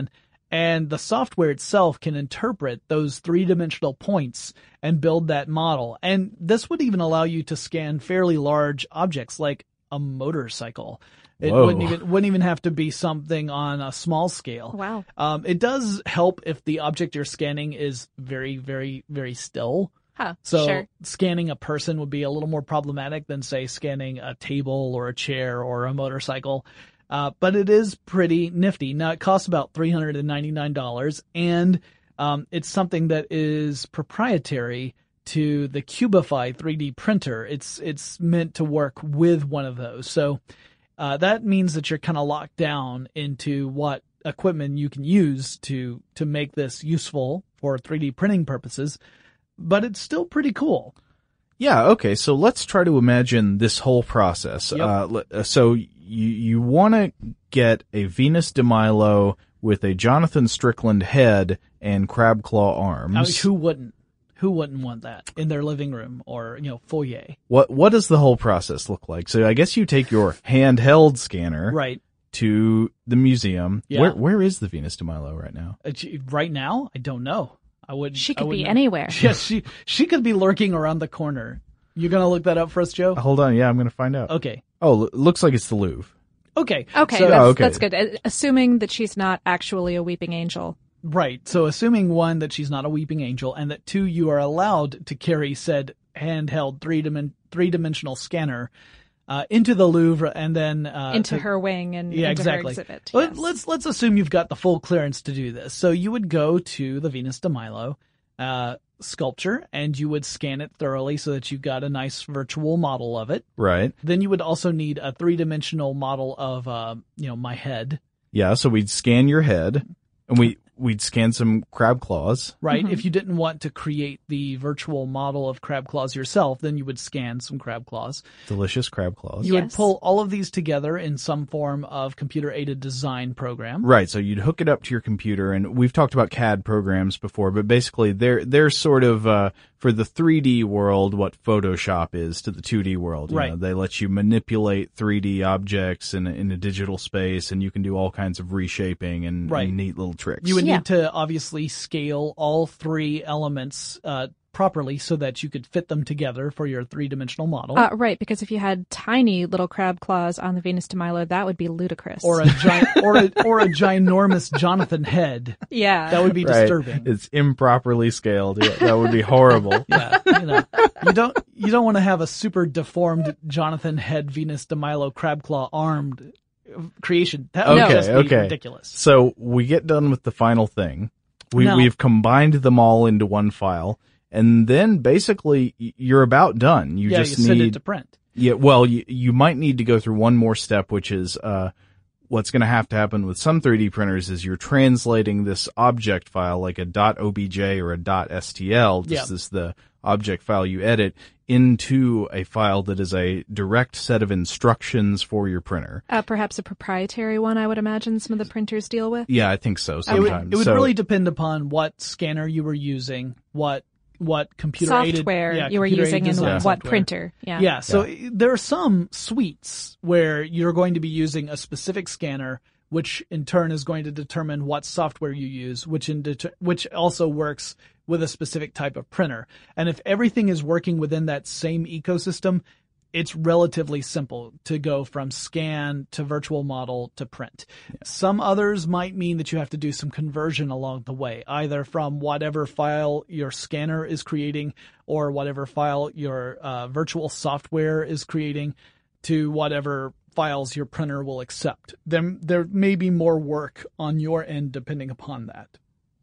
And the software itself can interpret those three-dimensional points and build that model. And this would even allow you to scan fairly large objects like a motorcycle. It Whoa. wouldn't even wouldn't even have to be something on a small scale. Wow. Um, it does help if the object you're scanning is very, very, very still. Huh, so sure. scanning a person would be a little more problematic than, say, scanning a table or a chair or a motorcycle. Uh, but it is pretty nifty. Now, it costs about three hundred ninety-nine dollars, and um, it's something that is proprietary to the Cubify three D printer. It's it's meant to work with one of those. So uh, that means that you're kind of locked down into what equipment you can use to to make this useful for three D printing purposes. But it's still pretty cool. Yeah, okay, so let's try to imagine this whole process. Yep. Uh, so you, you want to get a Venus de Milo with a Jonathan Strickland head and crab claw arms. I mean, who wouldn't? Who wouldn't want that in their living room or, you know, foyer? What What does the whole process look like? So I guess you take your handheld scanner Right. to the museum. Yeah. Where Where is the Venus de Milo right now? Uh, Right now, I don't know. I would. She I could be wouldn't- anywhere. Yes, she she could be lurking around the corner. You gonna look that up for us, Joe? Hold on, yeah, I'm going to find out. Okay. Oh, it looks like it's the Louvre. Okay. Okay, So, that's, Oh, okay. that's good. Uh, Assuming that she's not actually a weeping angel. right. So assuming one that she's not a weeping angel, and that two you are allowed to carry said handheld three dimen- three dimensional scanner uh, into the Louvre and then uh, into to- her wing and Yeah, into exactly. her exhibit. Let, yes. Let's let's assume you've got the full clearance to do this. So you would go to the Venus de Milo uh, sculpture and you would scan it thoroughly so that you've got a nice virtual model of it. Right. Then you would also need a three dimensional model of uh, you know my head. Yeah, so we'd scan your head, and we, we'd scan some crab claws. Right. If you didn't want to create the virtual model of crab claws yourself, then you would scan some crab claws. Delicious crab claws. You would Yes. pull all of these together in some form of computer-aided design program. Right, so you'd hook it up to your computer, and we've talked about C A D programs before, but basically they're they're sort of uh for the three D world what Photoshop is to the two D world. You Right. know, they let you manipulate three D objects in a, in a digital space, and you can do all kinds of reshaping and, Right. and neat little tricks. You would Yeah. need to obviously scale all three elements uh, properly so that you could fit them together for your three-dimensional model. Uh, right, because if you had tiny little crab claws on the Venus de Milo, that would be ludicrous. or a giant, or a or a ginormous Jonathan head. yeah. That would be Right. disturbing. It's improperly scaled. Yeah, that would be horrible. Yeah, you know, you don't you don't want to have a super deformed Jonathan head Venus de Milo crab claw armed creation. That would Okay, just be okay. ridiculous. So we get done with the final thing. We, No. We've combined them all into one file, and then basically y- you're about done. You yeah, just you send need it to print. Yeah, well, you, you might need to go through one more step, which is uh, what's going to have to happen with some three D printers is you're translating this object file, like a .obj or a .stl, this Yeah. is the object file you edit, into a file that is a direct set of instructions for your printer. Uh, perhaps a proprietary one, I would imagine some of the printers deal with. Yeah, I think so. It Sometimes would, it would So- really depend upon what scanner you were using, what what computer aided Software yeah, you were computer-aided using and design what software. printer. Yeah. Yeah, so there are some suites where you're going to be using a specific scanner, which in turn is going to determine what software you use, which in deter- which also works with a specific type of printer. And if everything is working within that same ecosystem, it's relatively simple to go from scan to virtual model to print. Some others might mean that you have to do some conversion along the way, either from whatever file your scanner is creating or whatever file your uh, virtual software is creating to whatever files your printer will accept. Then there may be more work on your end depending upon that.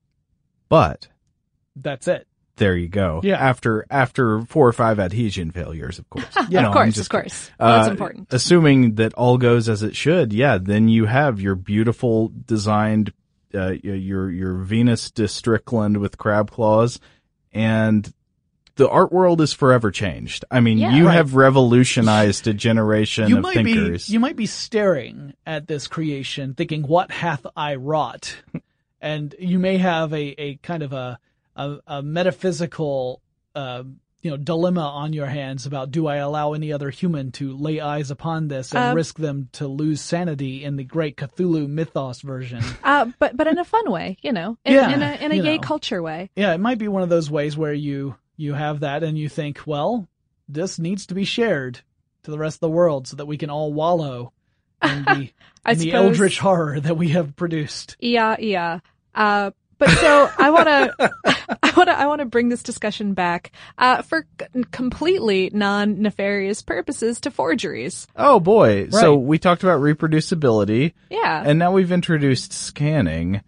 But That's it. there you go. Yeah. After after four or five adhesion failures, of course. Yeah, No, of I'm course, just of course. kidding. That's Uh, important. Assuming that all goes as it should, yeah, then you have your beautiful designed, uh, your your Venus de Strickland with crab claws, and the art world is forever changed. I mean, Yeah. you Right. have revolutionized a generation You of might thinkers. be you might be staring at this creation thinking, what hath I wrought? And you may have a, a kind of a, a, a metaphysical uh, you know, dilemma on your hands about, do I allow any other human to lay eyes upon this and Uh, risk them to lose sanity in the great Cthulhu mythos version? Uh, but but in a fun way, you know, in, Yeah, in a in a you gay know. culture way. Yeah, it might be one of those ways where you you have that and you think, well, this needs to be shared to the rest of the world so that we can all wallow in the, I in the suppose- eldritch horror that we have produced. Yeah, yeah. Uh, but so I want to, I want to, I want to bring this discussion back uh, for c- completely non-nefarious purposes to forgeries. Oh boy. So Right. we talked about reproducibility. Yeah. And now we've introduced scanning.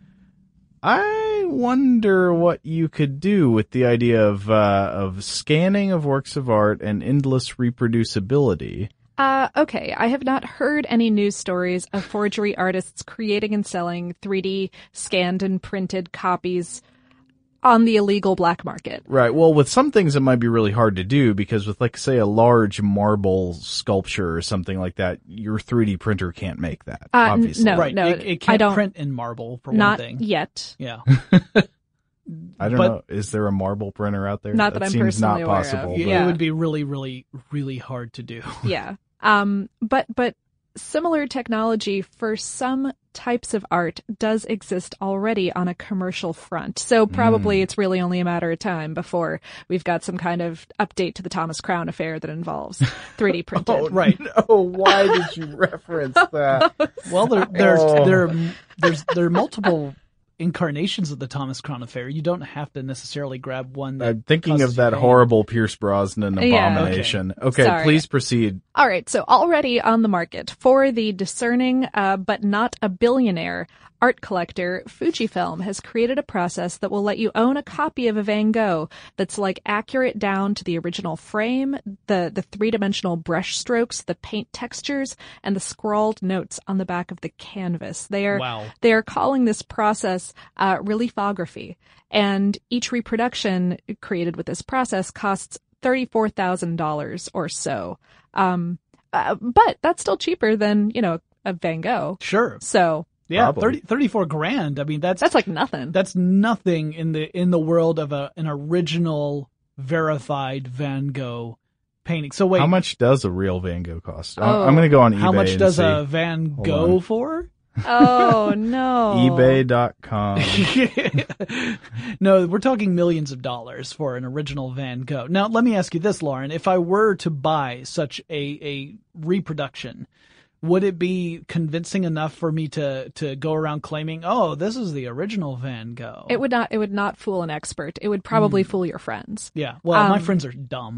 I wonder what you could do with the idea of uh, of scanning of works of art and endless reproducibility. Uh, okay, I have not heard any news stories of forgery artists creating and selling three D scanned and printed copies on the illegal black market. Right. Well, with some things it might be really hard to do because with, like, say, a large marble sculpture or something like that, your three D printer can't make that, Uh, n- obviously. no, Right. no, it, it I can't don't- print in marble, for Not one thing. yet. Yeah. I don't but- know. Is there a marble printer out there? Not that I'm seems not personally aware of. possible. It, but- Yeah. it would be really, really, really hard to do. Yeah. Um, but, but similar technology for some types of art does exist already on a commercial front. So probably Mm. it's really only a matter of time before we've got some kind of update to the Thomas Crown affair that involves three D printed. Oh, Right. no. Why did you reference that? Well, there, there's Oh. there, there's there are multiple incarnations of the Thomas Crown Affair. You don't have to necessarily grab one. That I'm thinking causes of that you pain. horrible Pierce Brosnan Yeah. abomination. Okay, Sorry. please proceed. All right, so already on the market for the discerning uh, but not a billionaire art collector, Fujifilm has created a process that will let you own a copy of a Van Gogh that's like accurate down to the original frame, the the three-dimensional brush strokes, the paint textures, and the scrawled notes on the back of the canvas. They are Wow. they are calling this process uh, reliefography, and each reproduction created with this process costs thirty-four thousand dollars or so. Um, uh, but that's still cheaper than, you know, a Van Gogh. Sure. So Yeah, Probably. thirty, thirty-four grand. I mean, that's that's like nothing. that's nothing in the in the world of a an original verified Van Gogh painting. So wait, How much does a real Van Gogh cost? I- Oh. I'm going to go on eBay how much and does see. a Van Hold Gogh on. for? Oh, no. eBay dot com. No, we're talking millions of dollars for an original Van Gogh. Now, let me ask you this, Lauren. If I were to buy such a, a reproduction, would it be convincing enough for me to, to go around claiming, oh, this is the original Van Gogh? It would not. It would not fool an expert. It would probably Hmm. fool your friends. Yeah. Well, my Um, friends are dumb.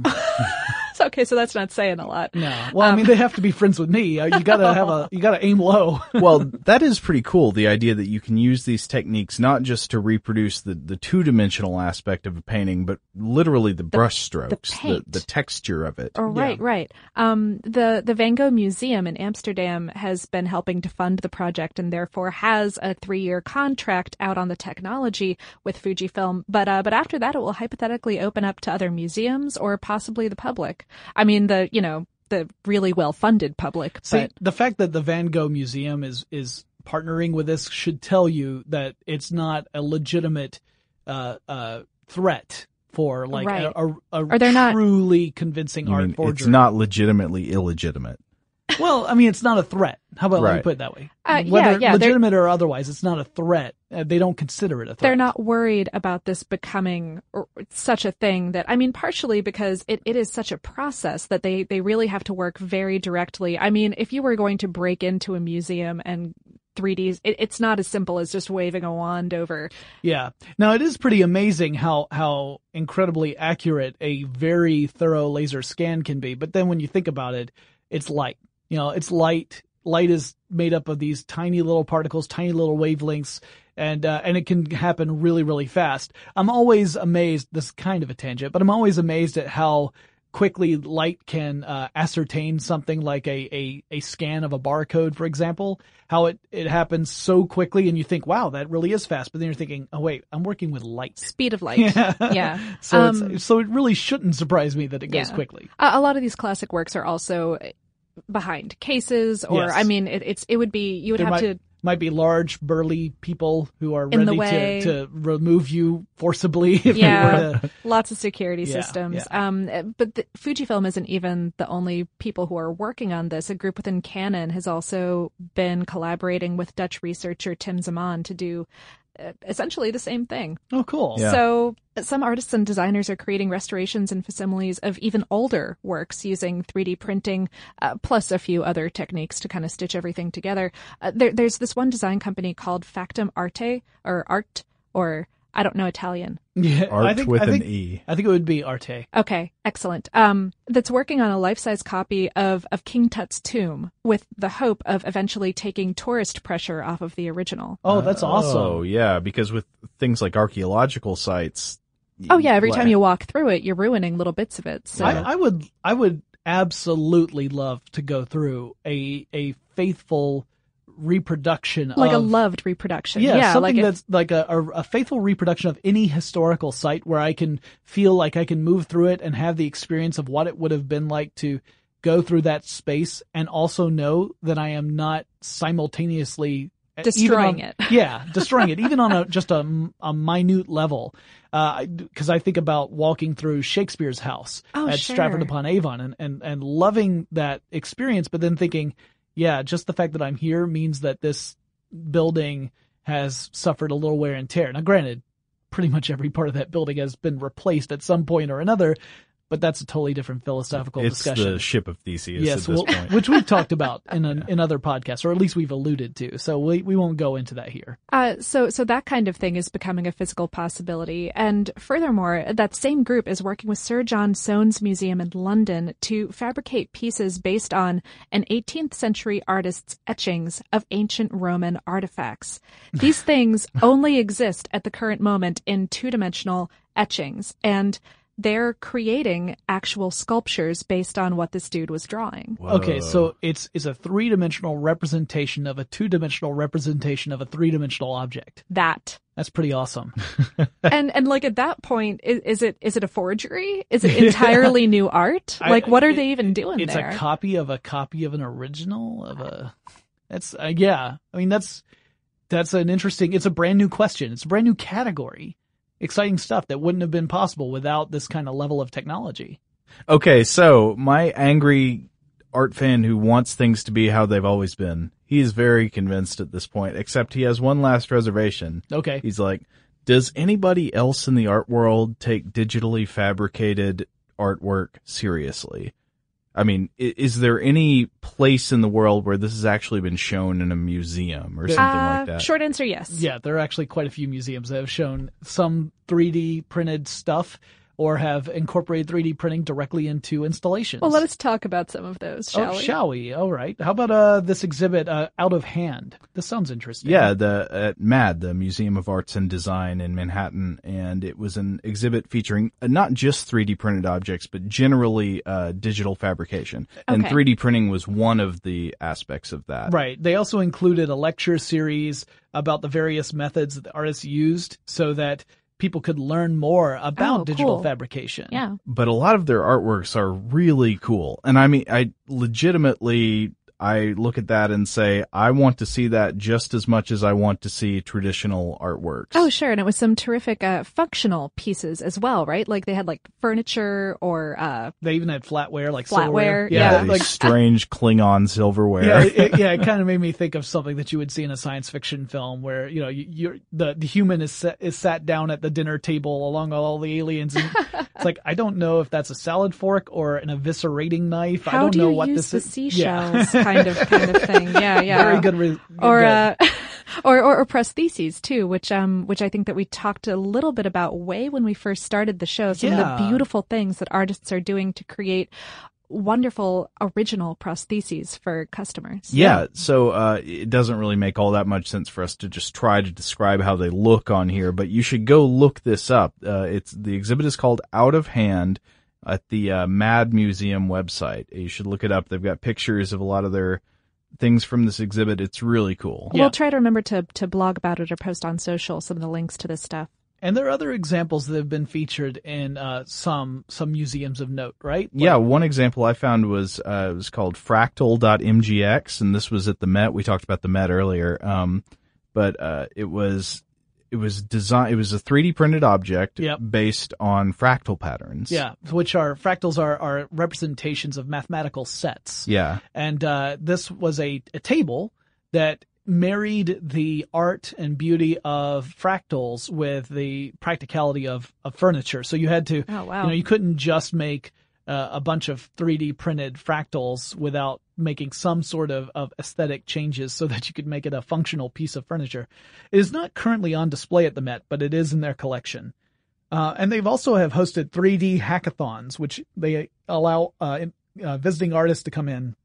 So, okay, so that's not saying a lot. No. Well, I mean, they have to be friends with me. Uh, You gotta have a, you gotta aim low. Well, that is pretty cool. The idea that you can use these techniques not just to reproduce the, the two-dimensional aspect of a painting, but literally the, brush strokes, the, paint. the texture of it. Oh, right, right. Um, the, the Van Gogh Museum in Amsterdam has been helping to fund the project and therefore has a three-year contract out on the technology with Fujifilm. But, uh, but after that, it will hypothetically open up to other museums or possibly the public. I mean, the, you know, the really well-funded public. See, But the fact that the Van Gogh Museum is is partnering with this should tell you that it's not a legitimate uh, uh, threat for like Right. a, a, a Or they're not- truly convincing You art mean forgery. it's not legitimately illegitimate. Well, I mean, it's not a threat. How about let me Right. put it that way? Uh, yeah, Whether yeah, they're- legitimate or otherwise, it's not a threat. Uh, they don't consider it a threat. they're not worried about this becoming or- such a thing that, I mean, partially because it, it is such a process that they, they really have to work very directly. I mean, if you were going to break into a museum and three Ds, it, it's not as simple as just waving a wand over. Yeah. Now it is pretty amazing how how incredibly accurate a very thorough laser scan can be. But then when you think about it, it's light. You know, it's light. Light is made up of these tiny little particles, tiny little wavelengths, and uh, and it can happen really, really fast. I'm always amazed. This is kind of a tangent, but I'm always amazed at how quickly light can uh, ascertain something like a, a, a scan of a barcode, for example, how it, it happens so quickly and you think, wow, that really is fast. But then you're thinking, oh, wait, I'm working with light. Speed of light. Yeah. Yeah. So, Um, it's, so it really shouldn't surprise me that it goes yeah. quickly. A, a lot of these classic works are also behind cases or, Yes. I mean, it, it's, it would be, you would There have might to, might be large, burly people who are In the ready way. to, to remove you forcibly. If Yeah, you were to... lots of security Yeah, systems. yeah. Um, but the, Fujifilm isn't even the only people who are working on this. A group within Canon has also been collaborating with Dutch researcher Tim Zaman to do uh, essentially the same thing. Oh, cool. Yeah. So some artists and designers are creating restorations and facsimiles of even older works using three D printing, uh, plus a few other techniques to kind of stitch everything together. Uh, there, there's this one design company called Factum Arte, or Art, or I don't know Italian. Yeah, Art I think, with I think, an E. I think it would be Arte. Okay, excellent. Um, that's working on a life-size copy of, of King Tut's tomb with the hope of eventually taking tourist pressure off of the original. Oh, that's awesome. Oh, yeah, because with things like archaeological sites. Oh yeah, every like- time you walk through it, you're ruining little bits of it. So I, I would, I would absolutely love to go through a a faithful reproduction, like of, a loved reproduction. Yeah, Yeah, something like if- that's like a, a a faithful reproduction of any historical site where I can feel like I can move through it and have the experience of what it would have been like to go through that space, and also know that I am not simultaneously Destroying even on- it. Yeah, destroying it, even on a just a, a minute level. Because uh, I think about walking through Shakespeare's house Oh, at sure. Stratford upon Avon, and, and and loving that experience, but then thinking, yeah, just the fact that I'm here means that this building has suffered a little wear and tear. Now, granted, pretty much every part of that building has been replaced at some point or another, but that's a totally different philosophical It's discussion. the ship of Theseus Yes, at this well, point. which we've talked about in a, in other podcasts, or at least we've alluded to. So we we won't go into that here. Uh, so, so that kind of thing is becoming a physical possibility. And furthermore, that same group is working with Sir John Soane's Museum in London to fabricate pieces based on an eighteenth century artist's etchings of ancient Roman artifacts. These things only exist at the current moment in two-dimensional etchings, and they're creating actual sculptures based on what this dude was drawing. Okay, so it's it's a three-dimensional representation of a two-dimensional representation of a three-dimensional object. That. That's pretty awesome. and and like at that point, is, is it is it a forgery? Is it entirely new art? I- Like what are it- they even doing It's there? a copy of a copy of an original of a. That's uh, yeah. I mean that's that's an interesting. It's a brand new question. It's a brand new category. Exciting stuff that wouldn't have been possible without this kind of level of technology. Okay, so my angry art fan who wants things to be how they've always been, he's very convinced at this point, except he has one last reservation. Okay. He's like, does anybody else in the art world take digitally fabricated artwork seriously? I mean, i- is there any place in the world where this has actually been shown in a museum or something uh, like that? Short answer, yes. Yeah, there are actually quite a few museums that have shown some three D printed stuff or have incorporated three D printing directly into installations. Well, let us talk about some of those, shall oh, we? shall we? All right. How about uh this exhibit, uh, Out of Hand? This sounds interesting. Yeah, the at MAD, the Museum of Arts and Design in Manhattan, and it was an exhibit featuring uh, not just three D printed objects, but generally uh, digital fabrication. And Okay. three D printing was one of the aspects of that. Right. They also included a lecture series about the various methods that the artists used so that people could learn more about Oh, digital cool. fabrication. Yeah. But a lot of their artworks are really cool. And I mean, I legitimately, I look at that and say, I want to see that just as much as I want to see traditional artworks. Oh, sure. And it was some terrific uh, functional pieces as well, right? Like they had like furniture or uh, They even had flatware, like Flatware, silverware. yeah. these like strange Klingon silverware. yeah, it, yeah. It kind of made me think of something that you would see in a science fiction film, where you know you, you're the the human is set, is sat down at the dinner table along with all the aliens, and it's like I don't know if that's a salad fork or an eviscerating knife. how I don't do know you what use this the is. seashells Yeah. kind of kind of thing. Yeah, yeah. Very good. Re- Or, good. uh, or, or, or prostheses too, which, um, which I think that we talked a little bit about way when we first started the show. Some Yeah. of the beautiful things that artists are doing to create wonderful original prostheses for customers. Yeah, so uh, it doesn't really make all that much sense for us to just try to describe how they look on here, but you should go look this up. Uh, it's the exhibit is called Out of Hand at the uh, MAD Museum website. You should look it up. They've got pictures of a lot of their things from this exhibit. It's really cool. We'll try to remember to, to blog about it or post on social some of the links to this stuff. And there are other examples that have been featured in uh, some some museums of note, right? Like, yeah, one example I found was uh, it was called fractal dot m g x, and this was at the Met. We talked about the Met earlier, um, but uh, it was it was design. It was a three D printed object Yep. based on fractal patterns. Yeah, which are fractals are, are representations of mathematical sets. Yeah. And uh, this was a, a table that married the art and beauty of fractals with the practicality of, of furniture. So you had to, Oh, wow. you know, you couldn't just make uh, a bunch of three D printed fractals without making some sort of, of aesthetic changes so that you could make it a functional piece of furniture. It is not currently on display at the Met, but it is in their collection. Uh, and they've also have hosted three D hackathons, which they allow uh, in, uh, visiting artists to come in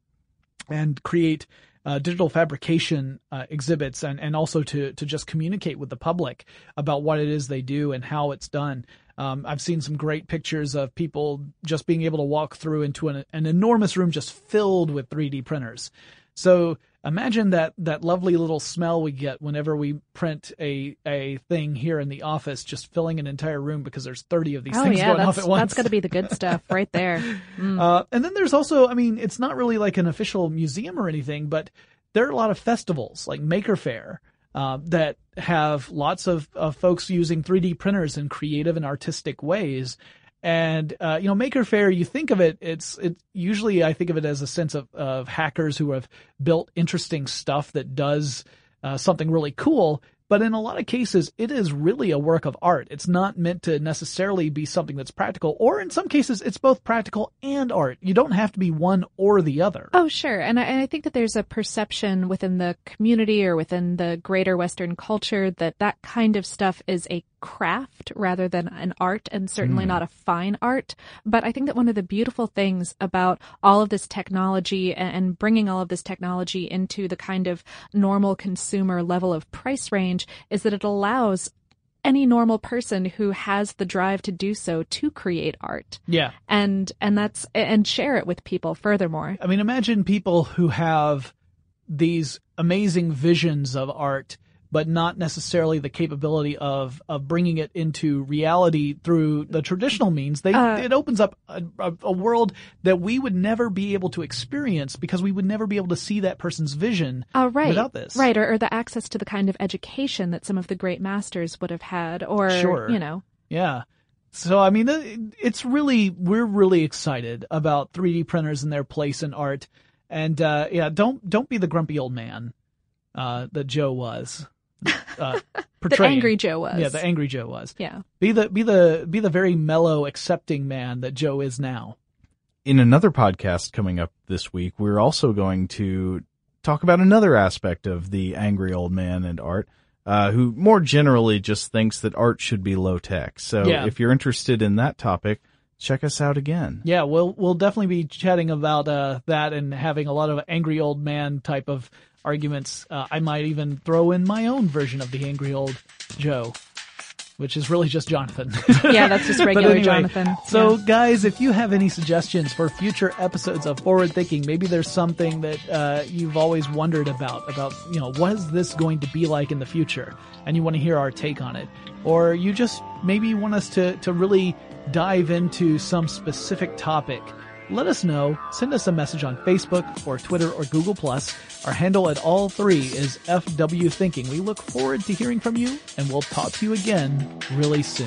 and create uh, digital fabrication uh, exhibits, and, and also to to just communicate with the public about what it is they do and how it's done. Um, I've seen some great pictures of people just being able to walk through into an, an enormous room just filled with three D printers. So imagine that, that lovely little smell we get whenever we print a, a thing here in the office, just filling an entire room because there's thirty of these Oh things yeah, going that's, off at once. that's got to be the good stuff right there. Mm. Uh, and then there's also, I mean, it's not really like an official museum or anything, but there are a lot of festivals like Maker Faire uh, that have lots of, of folks using three D printers in creative and artistic ways. And, uh, you know, Maker Faire, you think of it, it's, it usually I think of it as a sense of, of hackers who have built interesting stuff that does, uh, something really cool. But in a lot of cases, it is really a work of art. It's not meant to necessarily be something that's practical, or in some cases, it's both practical and art. You don't have to be one or the other. Oh, sure. And I, and I think that there's a perception within the community or within the greater Western culture that that kind of stuff is a craft rather than an art, and certainly mm. not a fine art. But I think that one of the beautiful things about all of this technology and, and bringing all of this technology into the kind of normal consumer level of price range is that it allows any normal person who has the drive to do so to create art. Yeah. And, and that's, and share it with people furthermore. I mean, imagine people who have these amazing visions of art, but not necessarily the capability of, of bringing it into reality through the traditional means. They, uh, it opens up a, a, a world that we would never be able to experience because we would never be able to see that person's vision uh, right, without this. Right, or, or the access to the kind of education that some of the great masters would have had, or, sure. you know. Yeah. So, I mean, it's really, we're really excited about three D printers and their place in art. And, uh, yeah, don't, don't be the grumpy old man, uh, that Joe was. Uh, the angry Joe was. Yeah, the angry Joe was. Yeah. Be the be the be the very mellow, accepting man that Joe is now. In another podcast coming up this week, we're also going to talk about another aspect of the angry old man and art, uh, who more generally just thinks that art should be low tech. So yeah. if you're interested in that topic, check us out again. Yeah, we'll we'll definitely be chatting about uh, that and having a lot of angry old man type of arguments. Uh, I might even throw in my own version of the angry old Joe, which is really just Jonathan. Yeah, that's just regular anyway, Jonathan. So, yeah. guys, if you have any suggestions for future episodes of Forward Thinking, maybe there's something that uh, you've always wondered about, about, you know, what is this going to be like in the future? And you want to hear our take on it. Or you just maybe want us to, to really dive into some specific topic. Let us know. Send us a message on Facebook or Twitter or Google Plus. Our handle at all three is F W Thinking. We look forward to hearing from you, and we'll talk to you again really soon.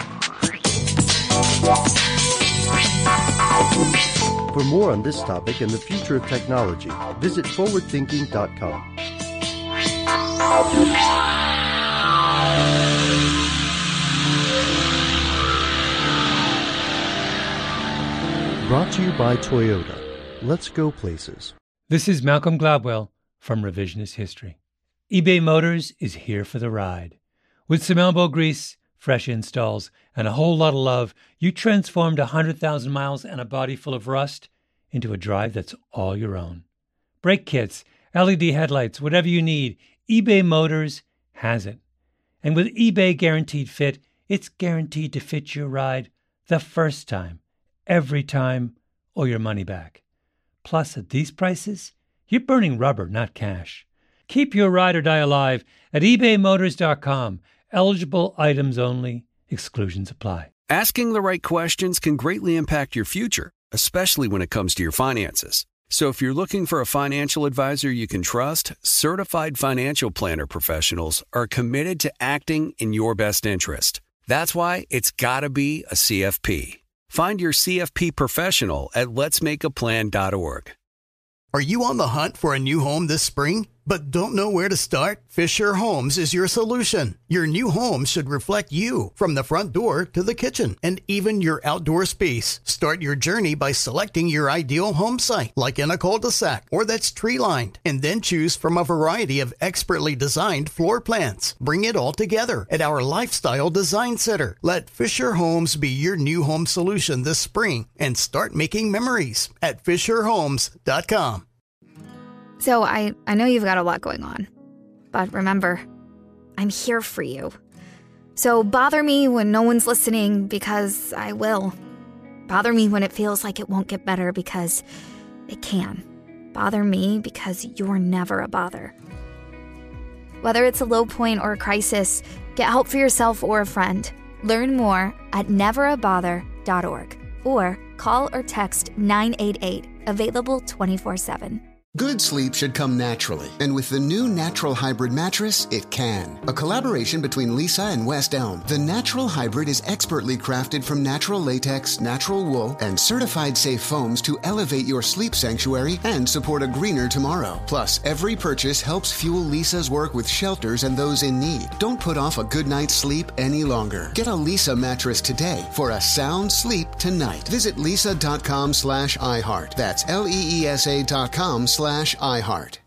For more on this topic and the future of technology, visit forward thinking dot com. Brought to you by Toyota. Let's go places. This is Malcolm Gladwell from Revisionist History. eBay Motors is here for the ride. With some elbow grease, fresh installs, and a whole lot of love, you transformed one hundred thousand miles and a body full of rust into a drive that's all your own. Brake kits, L E D headlights, whatever you need, eBay Motors has it. And with eBay Guaranteed Fit, it's guaranteed to fit your ride the first time, every time, or your money back. Plus, at these prices, you're burning rubber, not cash. Keep your ride or die alive at ebay motors dot com. Eligible items only. Exclusions apply. Asking the right questions can greatly impact your future, especially when it comes to your finances. So if you're looking for a financial advisor you can trust, certified financial planner professionals are committed to acting in your best interest. That's why it's got to be a C F P. Find your C F P professional at lets make a plan dot org. Are you on the hunt for a new home this spring, but don't know where to start? Fisher Homes is your solution. Your new home should reflect you, from the front door to the kitchen, and even your outdoor space. Start your journey by selecting your ideal home site, like in a cul-de-sac or that's tree-lined, and then choose from a variety of expertly designed floor plans. Bring it all together at our Lifestyle Design Center. Let Fisher Homes be your new home solution this spring and start making memories at fisher homes dot com. So I, I know you've got a lot going on, but remember, I'm here for you. So bother me when no one's listening, because I will. Bother me when it feels like it won't get better, because it can. Bother me because you're never a bother. Whether it's a low point or a crisis, get help for yourself or a friend. Learn more at never a bother dot org or call or text nine eight eight, available twenty-four seven. Good sleep should come naturally, and with the new Natural Hybrid mattress, it can. A collaboration between Lisa and West Elm, the Natural Hybrid is expertly crafted from natural latex, natural wool, and certified safe foams to elevate your sleep sanctuary and support a greener tomorrow. Plus, every purchase helps fuel Lisa's work with shelters and those in need. Don't put off a good night's sleep any longer. Get a Lisa mattress today for a sound sleep tonight. Visit lisa dot com slash iHeart. That's L E E S A dot com slash iHeart.